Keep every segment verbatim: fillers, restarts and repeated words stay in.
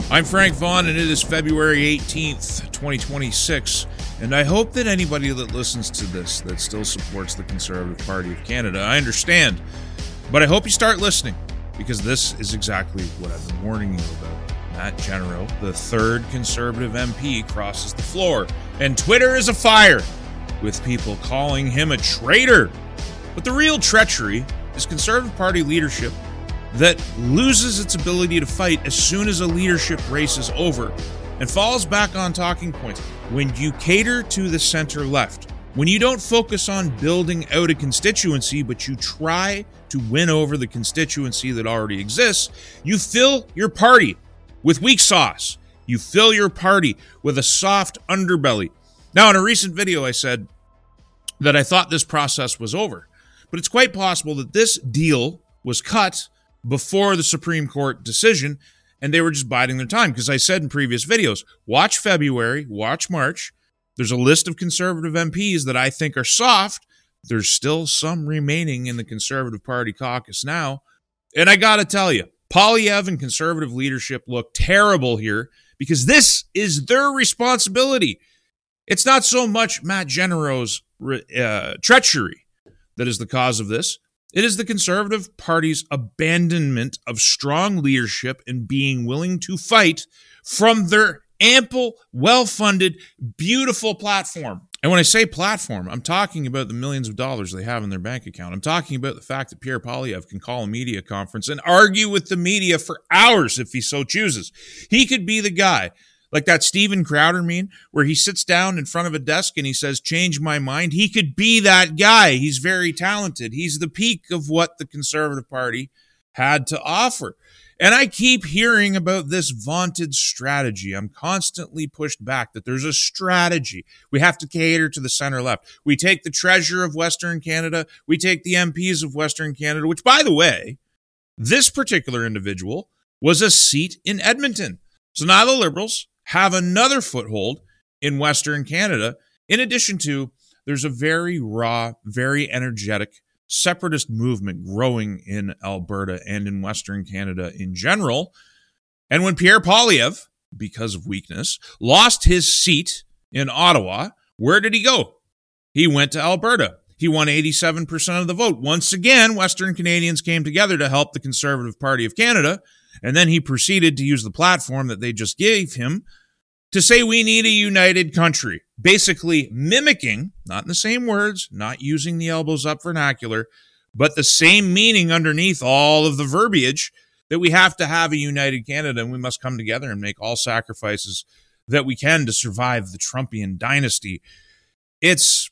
I'm Frank Vaughn, and it is February eighteenth, twenty twenty-six, and I hope that anybody that listens to this that still supports the Conservative Party of Canada, I understand, but I hope you start listening, because this is exactly what I've been warning you about. Matt General, the third Conservative M P, crosses the floor, and Twitter is afire, with people calling him a traitor. But the real treachery is Conservative Party leadership that loses its ability to fight as soon as a leadership race is over and falls back on talking points. When you cater to the center left, when you don't focus on building out a constituency, but you try to win over the constituency that already exists, you fill your party with weak sauce. You fill your party with a soft underbelly. Now, in a recent video, I said that I thought this process was over, but it's quite possible that this deal was cut before the Supreme Court decision, and they were just biding their time. Because I said in previous videos, watch February, watch March. There's a list of Conservative M Ps that I think are soft. There's still some remaining in the Conservative Party caucus now. And I got to tell you, Poilievre and Conservative leadership look terrible here because this is their responsibility. It's not so much Matt Genero's uh, treachery that is the cause of this. It is the Conservative Party's abandonment of strong leadership and being willing to fight from their ample, well-funded, beautiful platform. And when I say platform, I'm talking about the millions of dollars they have in their bank account. I'm talking about the fact that Pierre Poilievre can call a media conference and argue with the media for hours if he so chooses. He could be the guy, like that Steven Crowder meme, where he sits down in front of a desk and he says, change my mind. He could be that guy. He's very talented. He's the peak of what the Conservative Party had to offer. And I keep hearing about this vaunted strategy. I'm constantly pushed back that there's a strategy. We have to cater to the center left. We take the treasurer of Western Canada. We take the M Ps of Western Canada, which, by the way, this particular individual was a seat in Edmonton. So now the Liberals have another foothold in Western Canada. In addition to, there's a very raw, very energetic separatist movement growing in Alberta and in Western Canada in general. And when Pierre Poilievre, because of weakness, lost his seat in Ottawa, where did he go? He went to Alberta. He won eighty-seven percent of the vote. Once again, Western Canadians came together to help the Conservative Party of Canada. And then he proceeded to use the platform that they just gave him to say we need a united country, basically mimicking, not in the same words, not using the elbows up vernacular, but the same meaning underneath all of the verbiage that we have to have a united Canada and we must come together and make all sacrifices that we can to survive the Trumpian dynasty. It's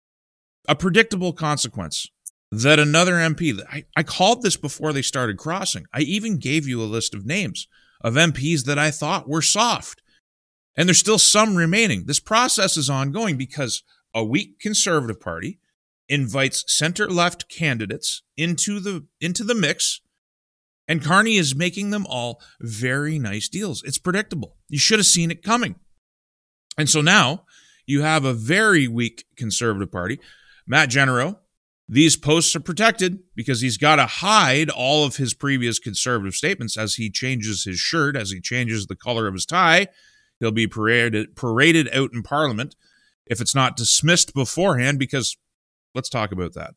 a predictable consequence that another M P, I, I called this before they started crossing. I even gave you a list of names of M Ps that I thought were soft. And there's still some remaining. This process is ongoing because a weak Conservative Party invites center-left candidates into the into the mix, and Carney is making them all very nice deals. It's predictable. You should have seen it coming. And so now you have a very weak Conservative Party. Matt General, these posts are protected because he's got to hide all of his previous Conservative statements as he changes his shirt, as he changes the color of his tie. He'll be paraded, paraded out in Parliament if it's not dismissed beforehand, because let's talk about that.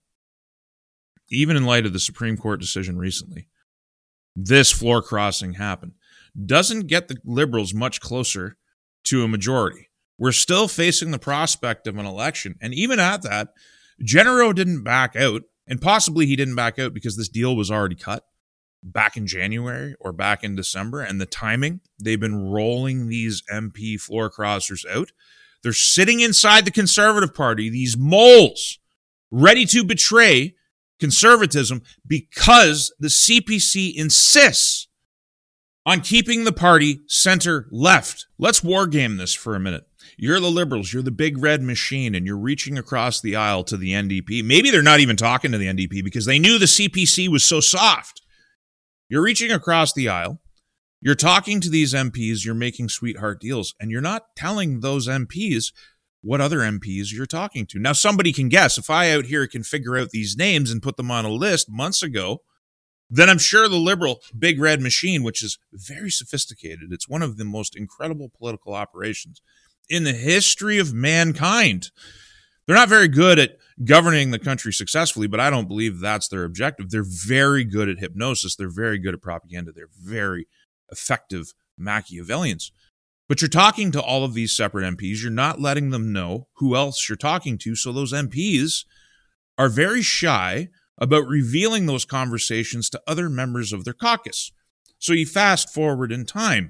Even in light of the Supreme Court decision recently, this floor crossing happened. Doesn't get the Liberals much closer to a majority. We're still facing the prospect of an election. And even at that, General didn't back out, and possibly he didn't back out because this deal was already cut back in January or back in December, and the timing, they've been rolling these M P floor crossers out. They're sitting inside the Conservative Party, these moles, ready to betray conservatism because the C P C insists on keeping the party center left. Let's war game this for a minute. You're the Liberals, you're the big red machine, and you're reaching across the aisle to the N D P. Maybe they're not even talking to the N D P because they knew the C P C was so soft. You're reaching across the aisle, you're talking to these M Ps, you're making sweetheart deals, and you're not telling those M Ps what other M Ps you're talking to. Now, somebody can guess. If I out here can figure out these names and put them on a list months ago, then I'm sure the Liberal Big Red Machine, which is very sophisticated, it's one of the most incredible political operations in the history of mankind. They're not very good at governing the country successfully, but I don't believe that's their objective. They're very good at hypnosis. They're very good at propaganda. They're very effective Machiavellians. But you're talking to all of these separate M Ps. You're not letting them know who else you're talking to. So those M Ps are very shy about revealing those conversations to other members of their caucus. So you fast forward in time,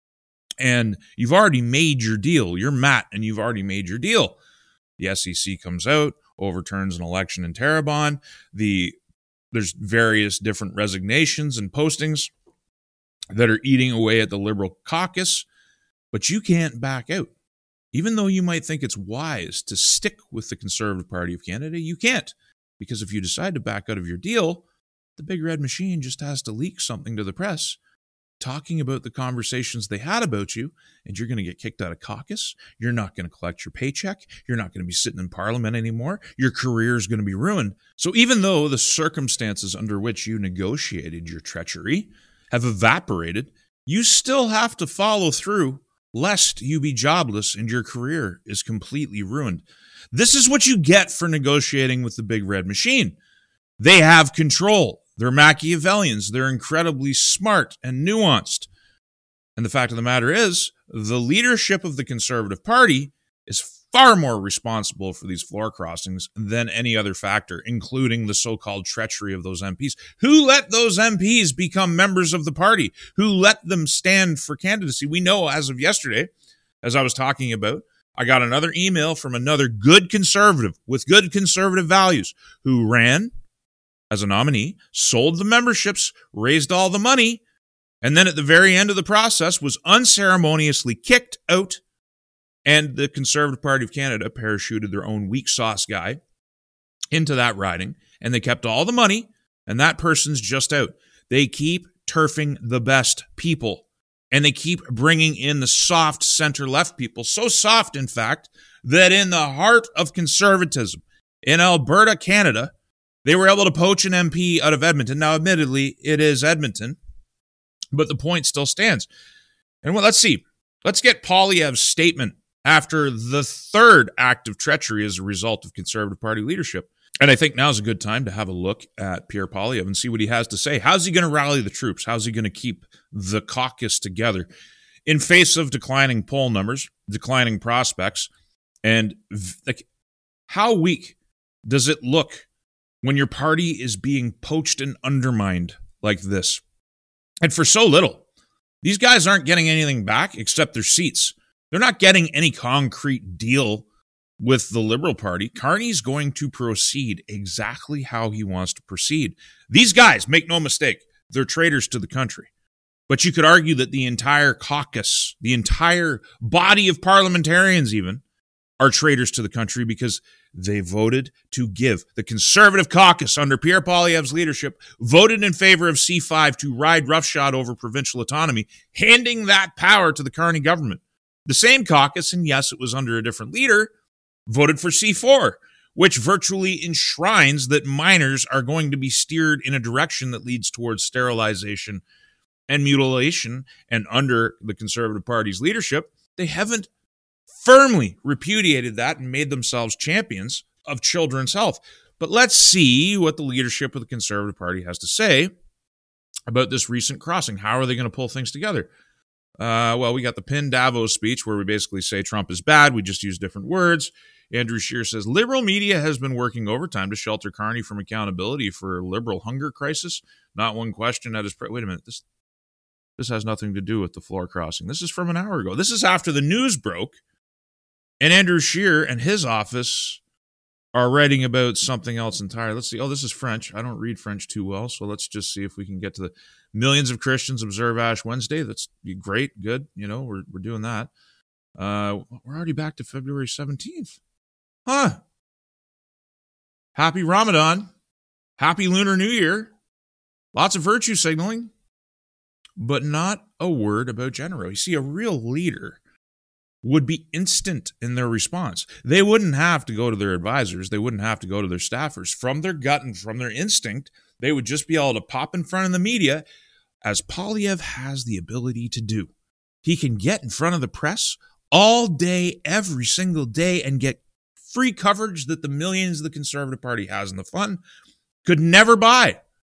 and you've already made your deal. You're Matt, and you've already made your deal. The S E C comes out, overturns an election in Terrebonne. The there's various different resignations and postings that are eating away at the Liberal caucus, but you can't back out. Even though you might think it's wise to stick with the Conservative Party of Canada, you can't. Because if you decide to back out of your deal, the Big Red Machine just has to leak something to the press talking about the conversations they had about you, and you're going to get kicked out of caucus. You're not going to collect your paycheck. You're not going to be sitting in Parliament anymore. Your career is going to be ruined. So even though the circumstances under which you negotiated your treachery have evaporated, you still have to follow through, lest you be jobless and your career is completely ruined. This is what you get for negotiating with the Big Red Machine. They have control. They're Machiavellians. They're incredibly smart and nuanced. And the fact of the matter is, the leadership of the Conservative Party is far more responsible for these floor crossings than any other factor, including the so-called treachery of those M Ps. Who let those M Ps become members of the party? Who let them stand for candidacy? We know as of yesterday, as I was talking about, I got another email from another good conservative with good conservative values who ran as a nominee, sold the memberships, raised all the money, and then at the very end of the process was unceremoniously kicked out, and the Conservative Party of Canada parachuted their own weak sauce guy into that riding, and they kept all the money, and that person's just out. They keep turfing the best people, and they keep bringing in the soft center-left people, so soft, in fact, that in the heart of conservatism in Alberta, Canada, they were able to poach an M P out of Edmonton. Now, admittedly, it is Edmonton, but the point still stands. And well, let's see. Let's get Poilievre's statement after the third act of treachery as a result of Conservative Party leadership. And I think now's a good time to have a look at Pierre Poilievre and see what he has to say. How's he going to rally the troops? How's he going to keep the caucus together in face of declining poll numbers, declining prospects, and like, how weak does it look when your party is being poached and undermined like this? And for so little. These guys aren't getting anything back except their seats. They're not getting any concrete deal with the Liberal Party. Carney's going to proceed exactly how he wants to proceed. These guys, make no mistake, they're traitors to the country. But you could argue that the entire caucus, the entire body of parliamentarians even, are traitors to the country because they voted to give. The Conservative caucus under Pierre Poilievre's leadership voted in favor of C five to ride roughshod over provincial autonomy, handing that power to the Carney government. The same caucus, and yes, it was under a different leader, voted for C four, which virtually enshrines that minors are going to be steered in a direction that leads towards sterilization and mutilation. And under the Conservative Party's leadership, they haven't firmly repudiated that and made themselves champions of children's health. But let's see what the leadership of the Conservative Party has to say about this recent crossing. How are they going to pull things together? Uh, well, we got the Pin Davos speech where we basically say Trump is bad. We just use different words. Andrew Scheer says, Liberal media has been working overtime to shelter Carney from accountability for Liberal hunger crisis. Not one question at his... Pre- Wait a minute. This, this has nothing to do with the floor crossing. This is from an hour ago. This is after the news broke. And Andrew Scheer and his office are writing about something else entirely. Let's see. Oh, this is French. I don't read French too well, so let's just see if we can get to the millions of Christians observe Ash Wednesday. That's great. Good. You know, we're we're doing that. Uh, we're already back to February seventeenth. Huh. Happy Ramadan. Happy Lunar New Year. Lots of virtue signaling, but not a word about Genero. You see, a real leader would be instant in their response. They wouldn't have to go to their advisors. They wouldn't have to go to their staffers. From their gut and from their instinct, They would just be able to pop in front of the media, as Poilievre has the ability to do. He can get in front of the press all day, every single day, and get free coverage that the millions the Conservative Party has in the fund could never buy.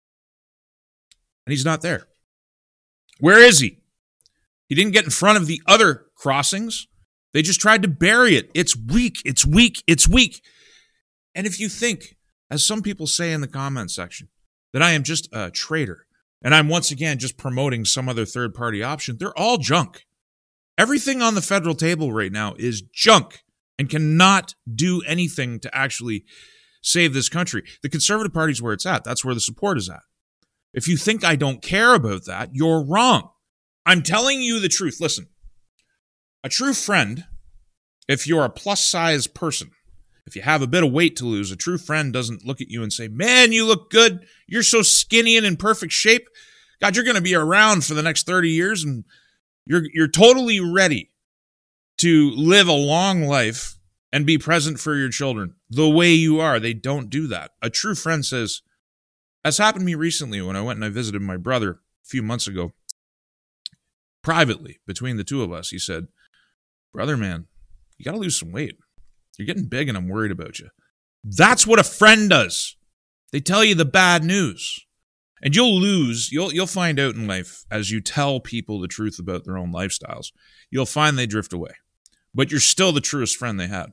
And he's not there. Where is he? He didn't get in front of the other crossings. They just tried to bury it. It's weak. It's weak. It's weak. And if you think, as some people say in the comment section, that I am just a traitor and I'm once again just promoting some other third-party option, they're all junk. Everything on the federal table right now is junk and cannot do anything to actually save this country. The Conservative Party is where it's at. That's where the support is at. If you think I don't care about that, you're wrong. I'm telling you the truth. Listen, a true friend, if you're a plus-size person, if you have a bit of weight to lose, a true friend doesn't look at you and say, man, you look good. You're so skinny and in perfect shape. God, you're going to be around for the next thirty years, and you're you're totally ready to live a long life and be present for your children the way you are. They don't do that. A true friend says, as happened to me recently when I went and I visited my brother a few months ago, privately, between the two of us, he said, brother, man, you got to lose some weight. You're getting big and I'm worried about you. That's what a friend does. They tell you the bad news. And you'll lose, you'll you'll find out in life as you tell people the truth about their own lifestyles. You'll find they drift away. But you're still the truest friend they had.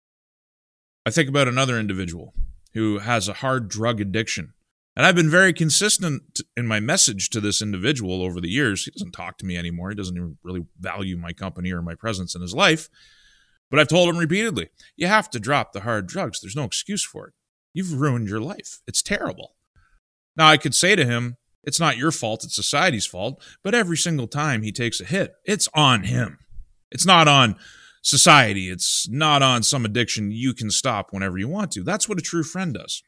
I think about another individual who has a hard drug addiction. And I've been very consistent in my message to this individual over the years. He doesn't talk to me anymore. He doesn't even really value my company or my presence in his life. But I've told him repeatedly, you have to drop the hard drugs. There's no excuse for it. You've ruined your life. It's terrible. Now, I could say to him, it's not your fault, it's society's fault. But every single time he takes a hit, it's on him. It's not on society. It's not on some addiction you can stop whenever you want to. That's what a true friend does.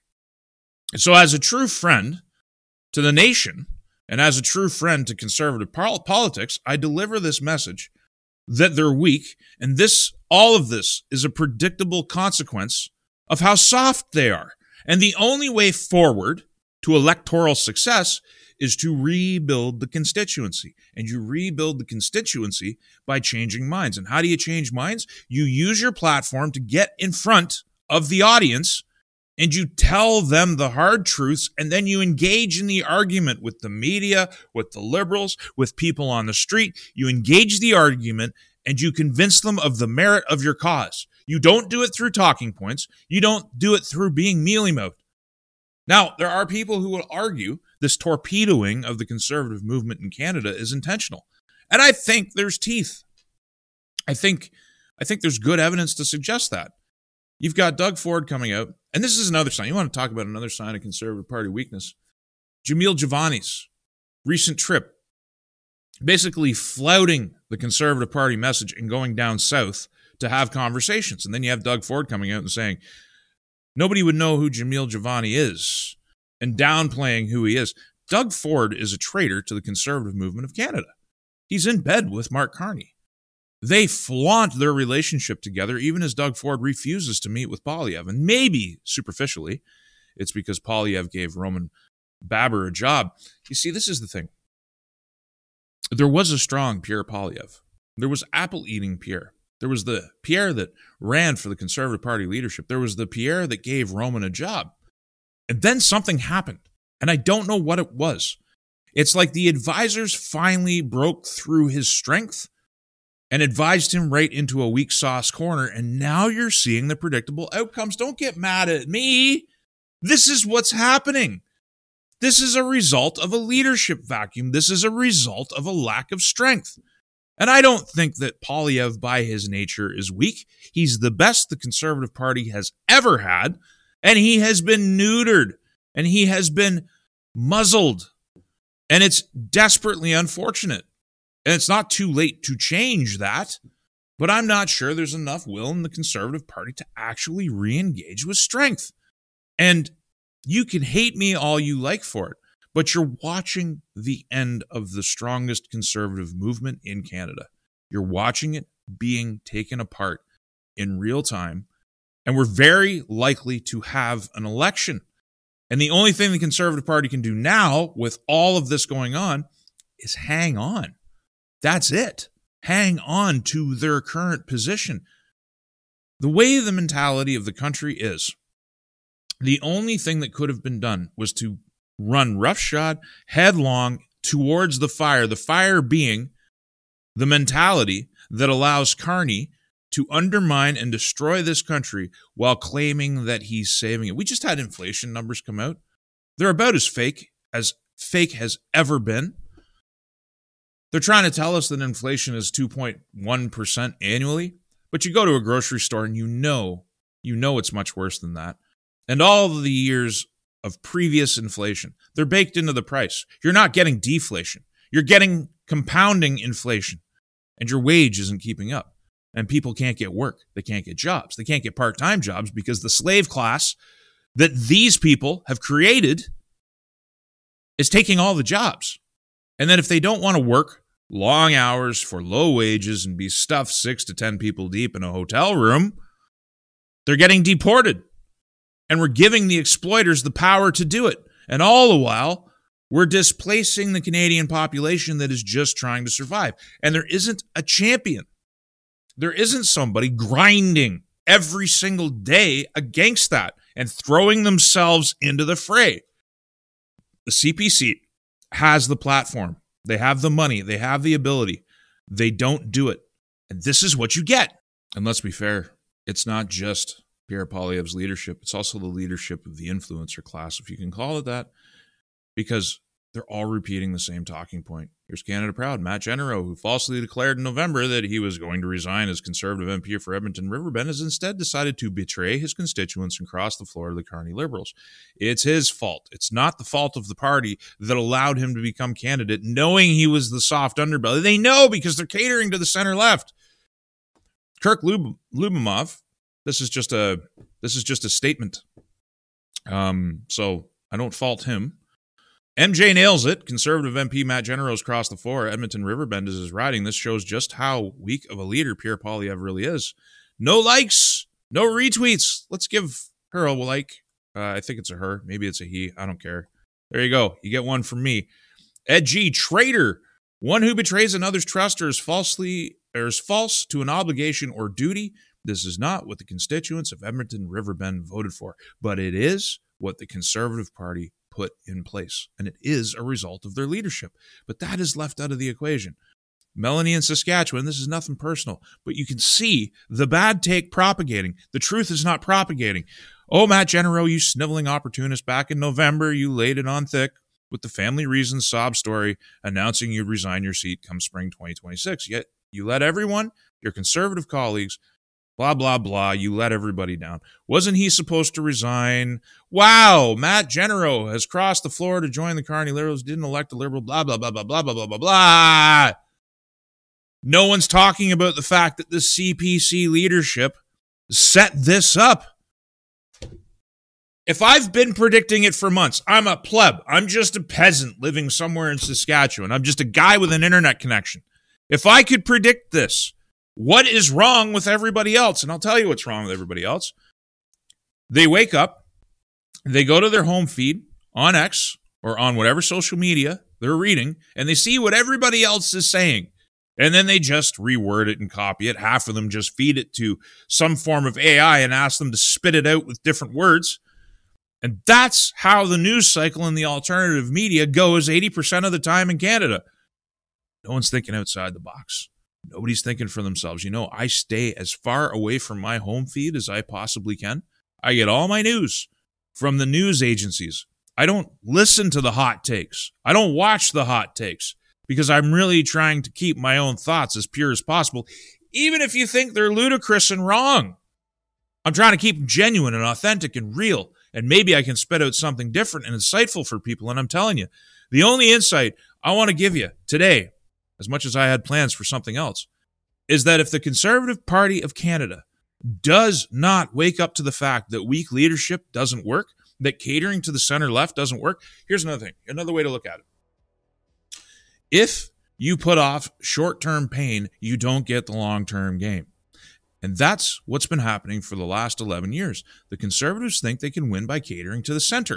So as a true friend to the nation, and as a true friend to conservative politics, I deliver this message that they're weak, and this, all of this is a predictable consequence of how soft they are. And the only way forward to electoral success is to rebuild the constituency. And you rebuild the constituency by changing minds. And how do you change minds? You use your platform to get in front of the audience and you tell them the hard truths, and then you engage in the argument with the media, with the liberals, with people on the street. You engage the argument and you convince them of the merit of your cause. You don't do it through talking points. You don't do it through being mealy-mouthed. Now, there are people who will argue this torpedoing of the conservative movement in Canada is intentional. And I think there's teeth. I think, I think there's good evidence to suggest that. You've got Doug Ford coming out, and this is another sign. You want to talk about another sign of Conservative Party weakness. Jamil Javani's recent trip, basically flouting the Conservative Party message and going down south to have conversations. And then you have Doug Ford coming out and saying, nobody would know who Jamil Javani is, and downplaying who he is. Doug Ford is a traitor to the conservative movement of Canada. He's in bed with Mark Carney. They flaunt their relationship together, even as Doug Ford refuses to meet with Poilievre. And maybe, superficially, it's because Poilievre gave Roman Baber a job. You see, this is the thing. There was a strong Pierre Poilievre. There was apple-eating Pierre. There was the Pierre that ran for the Conservative Party leadership. There was the Pierre that gave Roman a job. And then something happened, and I don't know what it was. It's like the advisors finally broke through his strength and advised him right into a weak sauce corner, and now you're seeing the predictable outcomes. Don't get mad at me. This is what's happening. This is a result of a leadership vacuum. This is a result of a lack of strength. And I don't think that Poilievre, by his nature, is weak. He's the best the Conservative Party has ever had, and he has been neutered, and he has been muzzled. And it's desperately unfortunate. And it's not too late to change that, but I'm not sure there's enough will in the Conservative Party to actually re-engage with strength. And you can hate me all you like for it, but you're watching the end of the strongest conservative movement in Canada. You're watching it being taken apart in real time, and we're very likely to have an election. And the only thing the Conservative Party can do now with all of this going on is hang on. That's it. Hang on to their current position. The way the mentality of the country is, the only thing that could have been done was to run roughshod, headlong towards the fire, the fire being the mentality that allows Carney to undermine and destroy this country while claiming that he's saving it. We just had inflation numbers come out. They're about as fake as fake has ever been. They're trying to tell us that inflation is two point one percent annually, but you go to a grocery store and you know, you know it's much worse than that. And all of the years of previous inflation, they're baked into the price. You're not getting deflation. You're getting compounding inflation, and your wage isn't keeping up. And people can't get work. They can't get jobs. They can't get part-time jobs because the slave class that these people have created is taking all the jobs. And then if they don't want to work long hours for low wages and be stuffed six to ten people deep in a hotel room, they're getting deported. And we're giving the exploiters the power to do it. And all the while, we're displacing the Canadian population that is just trying to survive. And there isn't a champion. There isn't somebody grinding every single day against that and throwing themselves into the fray. The C P C has the platform. They have the money. They have the ability. They don't do it. And this is what you get. And let's be fair, it's not just Pierre Poilievre's leadership. It's also the leadership of the influencer class, if you can call it that, because they're all repeating the same talking point. Here's Canada Proud, Matt Genereux, who falsely declared in November that he was going to resign as Conservative M P for Edmonton Riverbend, has instead decided to betray his constituents and cross the floor to the Carney Liberals. It's his fault. It's not the fault of the party that allowed him to become candidate, knowing he was the soft underbelly. They know because they're catering to the center-left. Kirk Lub- Lubimov, this is just a this is just a statement. Um, so I don't fault him. M J nails it. Conservative M P Matt Genereux crossed the floor. Edmonton Riverbend is his riding. This shows just how weak of a leader Pierre Poilievre really is. No likes, no retweets. Let's give her a like. Uh, I think it's a her. Maybe it's a he. I don't care. There you go. You get one from me. Ed G, traitor. One who betrays another's trust or is falsely or is false to an obligation or duty. This is not what the constituents of Edmonton Riverbend voted for, but it is what the Conservative Party put in place, and it is a result of their leadership. But that is left out of the equation. Melanie in Saskatchewan, this is nothing personal, but you can see the bad take propagating. The truth is not propagating. Oh, Matt Genereux, you sniveling opportunist, back in November, you laid it on thick with the family reasons sob story announcing you'd resign your seat come spring twenty twenty-six. Yet you let everyone, your Conservative colleagues, blah, blah, blah. You let everybody down. Wasn't he supposed to resign? Wow, Matt Genereux has crossed the floor to join the Carney Liberals, didn't elect a Liberal, blah, blah, blah, blah, blah, blah, blah, blah, blah. No one's talking about the fact that the C P C leadership set this up. If I've been predicting it for months, I'm a pleb. I'm just a peasant living somewhere in Saskatchewan. I'm just a guy with an internet connection. If I could predict this, what is wrong with everybody else? And I'll tell you what's wrong with everybody else. They wake up, they go to their home feed on X or on whatever social media they're reading, and they see what everybody else is saying. And then they just reword it and copy it. Half of them just feed it to some form of A I and ask them to spit it out with different words. And that's how the news cycle in the alternative media goes eighty percent of the time in Canada. No one's thinking outside the box. Nobody's thinking for themselves. You know, I stay as far away from my home feed as I possibly can. I get all my news from the news agencies. I don't listen to the hot takes. I don't watch the hot takes because I'm really trying to keep my own thoughts as pure as possible, even if you think they're ludicrous and wrong. I'm trying to keep them genuine and authentic and real, and maybe I can spit out something different and insightful for people, and I'm telling you, the only insight I want to give you today, as much as I had plans for something else, is that if the Conservative Party of Canada does not wake up to the fact that weak leadership doesn't work, that catering to the center-left doesn't work, here's another thing, another way to look at it. If you put off short-term pain, you don't get the long-term gain. And that's what's been happening for the last eleven years. The Conservatives think they can win by catering to the center.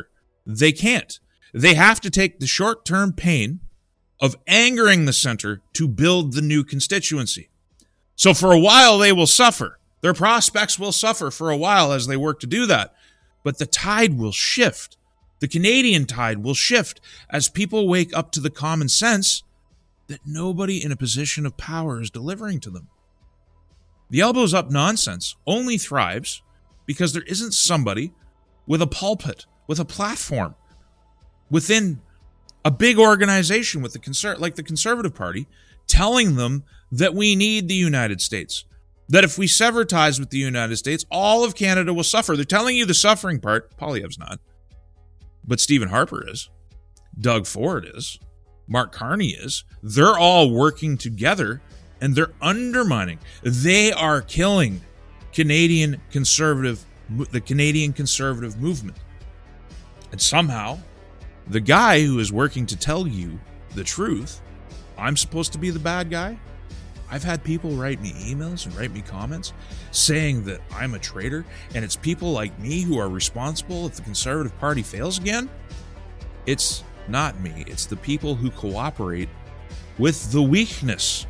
They can't. They have to take the short-term pain of angering the center to build the new constituency. So for a while, they will suffer. Their prospects will suffer for a while as they work to do that. But the tide will shift. The Canadian tide will shift as people wake up to the common sense that nobody in a position of power is delivering to them. The elbows up nonsense only thrives because there isn't somebody with a pulpit, with a platform, within a big organization with the conser- like the Conservative Party, telling them that we need the United States. That if we sever ties with the United States, all of Canada will suffer. They're telling you the suffering part. Poilievre's not. But Stephen Harper is. Doug Ford is. Mark Carney is. They're all working together, and they're undermining. They are killing Canadian conservative, the Canadian conservative movement. And somehow, the guy who is working to tell you the truth, I'm supposed to be the bad guy? I've had people write me emails and write me comments saying that I'm a traitor, and it's people like me who are responsible if the Conservative Party fails again. It's not me. It's the people who cooperate with the weakness.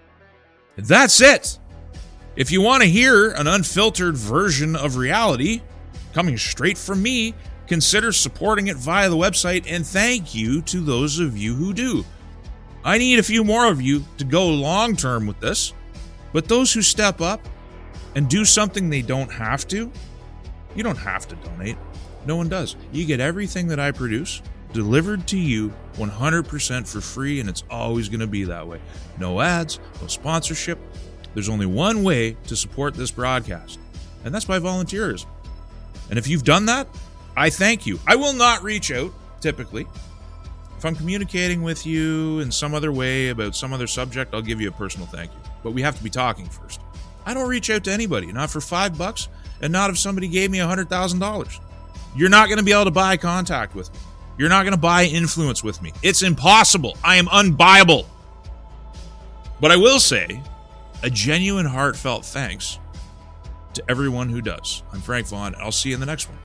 That's it. If you want to hear an unfiltered version of reality coming straight from me, consider supporting it via the website, and thank you to those of you who do. I need a few more of you to go long-term with this, but those who step up and do something they don't have to, you don't have to donate. No one does. You get everything that I produce delivered to you one hundred percent for free, and it's always going to be that way. No ads, no sponsorship. There's only one way to support this broadcast, and that's by volunteerism. And if you've done that, I thank you. I will not reach out, typically. If I'm communicating with you in some other way about some other subject, I'll give you a personal thank you. But we have to be talking first. I don't reach out to anybody, not for five bucks, and not if somebody gave me one hundred thousand dollars. You're not going to be able to buy contact with me. You're not going to buy influence with me. It's impossible. I am unbuyable. But I will say a genuine, heartfelt thanks to everyone who does. I'm Frank Vaughn, and I'll see you in the next one.